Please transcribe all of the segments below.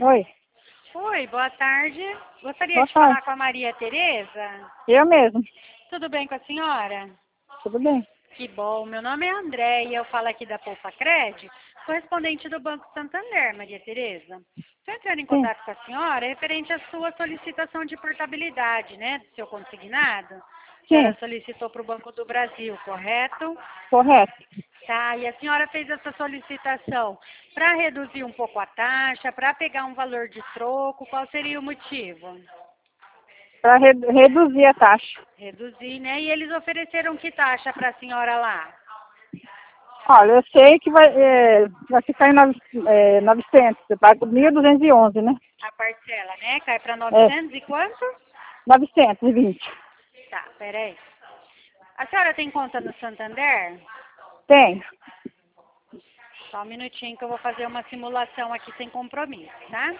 Oi, Oi, boa tarde. Gostaria boa de tarde. falar com a Maria Tereza. Eu mesmo. Tudo bem com a senhora? Tudo bem? Que bom. Meu nome é André e eu falo aqui da Poupa Cred, correspondente do Banco Santander, Maria Tereza. Estou entrando em Sim, contato com a senhora referente à sua solicitação de portabilidade, né, do seu consignado. A sim, senhora solicitou para o Banco do Brasil, correto? correto. Tá, e a senhora fez essa solicitação para reduzir um pouco a taxa, para pegar um valor de troco, qual seria o motivo? Para reduzir a taxa. Reduzir, né? E eles ofereceram que taxa para a senhora lá? Olha, eu sei que vai ficar em 900. Você paga 1.211, né? A parcela, né? Cai para É, 900 e quanto? 920. Tá, peraí. A senhora tem conta no Santander? Tem. Só um minutinho que eu vou fazer uma simulação aqui sem compromisso, tá?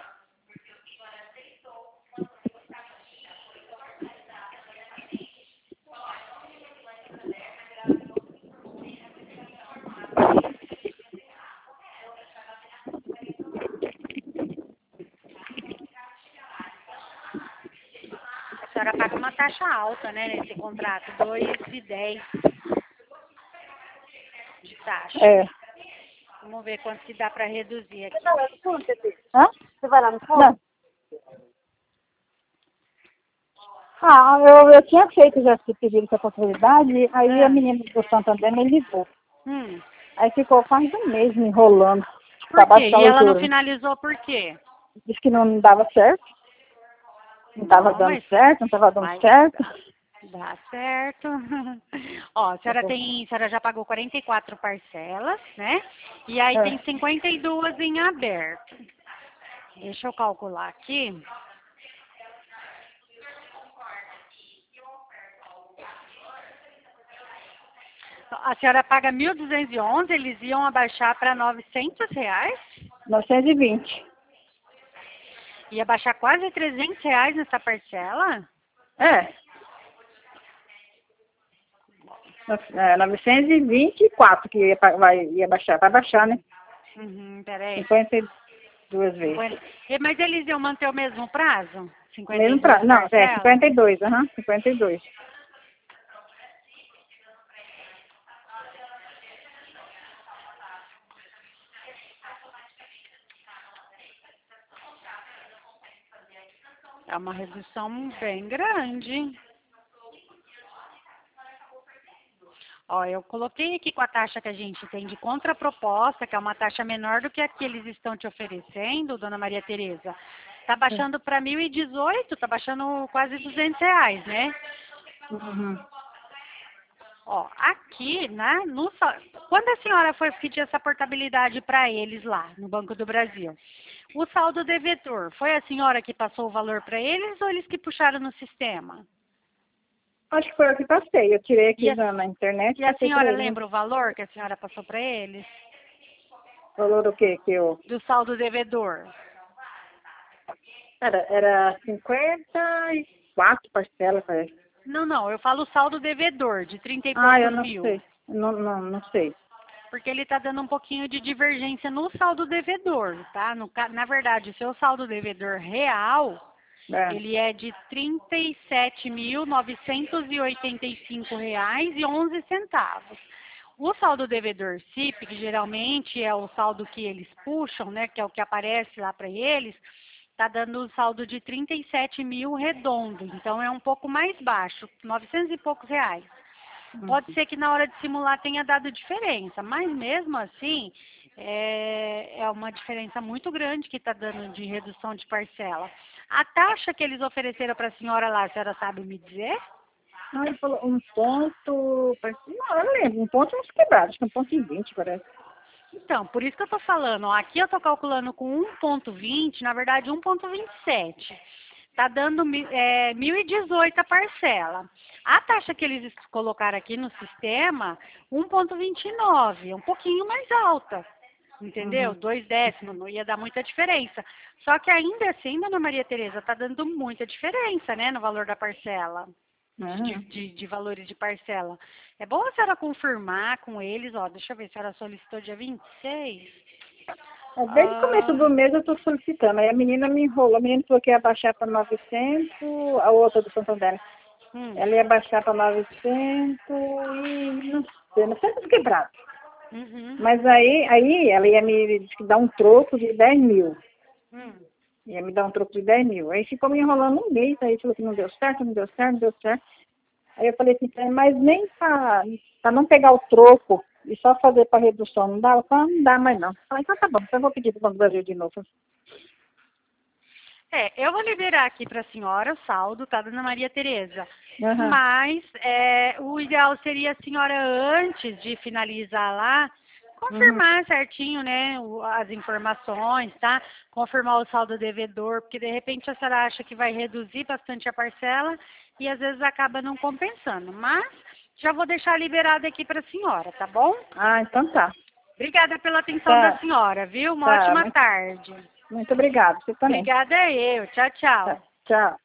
A senhora paga uma taxa alta, né, nesse contrato, 2,10 de taxa. É. Vamos ver quanto que dá para reduzir Você aqui. vai lá no fundo, Tetê? Hã? Você vai lá no fundo? Não. Ah, eu tinha feito já esse pedido de oportunidade, aí a Ah, menina do Santander me ligou. hum. Aí ficou quase um mês me enrolando para Por quê? baixar E os ela não juros. finalizou por quê? Disse que não dava certo, não estava Não, dando certo, não estava dando mas certo. dá certo. Ó, a senhora já pagou 44 parcelas, né? E aí É. tem 52 em aberto. Deixa eu calcular aqui. A senhora paga 1.211, eles iam abaixar para R$ 900? 920. Ia baixar quase R$ 300 nessa parcela? É. 924 que ia baixar. Vai baixar, né? Peraí. 52 vezes. Mas eles iam manter o mesmo prazo? Mesmo 52 pra. Não, é parcelas? 52, aham, 52. É uma redução bem grande. Ó, eu coloquei aqui com a taxa que a gente tem de contraproposta, que é uma taxa menor do que a que eles estão te oferecendo, dona Maria Tereza. Tá baixando para 1.018, tá baixando quase R$ 200, né? Uhum. Ó, aqui, né, quando a senhora foi pedir essa portabilidade para eles lá, no Banco do Brasil, o saldo devedor, foi a senhora que passou o valor para eles ou eles que puxaram no sistema? Acho que foi o que passei. Eu tirei E aqui a, na internet e e a passei para senhora ele, né? lembra o valor que a senhora passou para eles? Falou do quê? Que eu. Do saldo devedor? Era 54 parcelas, parece. Não, não, eu falo saldo devedor, de 30 e Ah, eu poucos não mil. sei. Não sei. Porque ele está dando um pouquinho de divergência no saldo devedor, tá? Na verdade, o seu saldo devedor real, É. ele é de R$ 37.985,11. O saldo devedor CIP, que geralmente é o saldo que eles puxam, né, que é o que aparece lá para eles, está dando um saldo de 37 mil redondo. Então é um pouco mais baixo, 900 e poucos reais. Pode ser que na hora de simular tenha dado diferença, mas mesmo assim é uma diferença muito grande que está dando de redução de parcela. A taxa que eles ofereceram para a senhora lá, a senhora sabe me dizer? Ah, ele falou um ponto. Não, eu lembro. Um ponto uns quebrados. Acho que 1,20 parece. Então, por isso que eu estou falando, ó, aqui eu estou calculando com 1,20, na verdade 1,27. Está dando 1.018 a parcela. A taxa que eles colocaram aqui no sistema, 1,29, um pouquinho mais alta. Entendeu? Uhum. 2 décimos, não ia dar muita diferença. Só que ainda assim, dona Maria Tereza, está dando muita diferença, né, no valor da parcela, Uhum. de valores de parcela. É bom a senhora confirmar com eles, ó, deixa eu ver se a senhora solicitou dia 26. Desde o começo Ah, do mês eu estou solicitando. Aí a menina me enrolou. A menina falou que ia baixar para 900, a outra do Santander. hum, Ela ia baixar para 900 e não sei tudo quebrado. uhum, Mas aí ela ia me dar um troco de 10 mil. hum. Ia me dar um troco de 10 mil. Aí ficou me enrolando um mês, aí falou que não deu certo, não deu certo, não deu certo. Aí eu falei assim, mas nem para não pegar o troco e só fazer para redução, não dá? Ela falou, não dá mais não. Eu falei, então tá bom, então eu vou pedir para o Banco do Brasil de novo. Eu vou liberar aqui para a senhora o saldo, tá, dona Maria Tereza? Aham. Mas o ideal seria a senhora, antes de finalizar lá, Uhum. confirmar certinho, né, as informações, tá? Confirmar o saldo devedor, porque de repente a senhora acha que vai reduzir bastante a parcela e às vezes acaba não compensando. Mas já vou deixar liberado aqui para a senhora, tá bom? Ah, então tá. Obrigada pela atenção da Tá, senhora, viu? Uma tá. ótima tarde. Muito obrigada. Você também. Obrigada eu. Tchau, Tá. tchau. Tchau.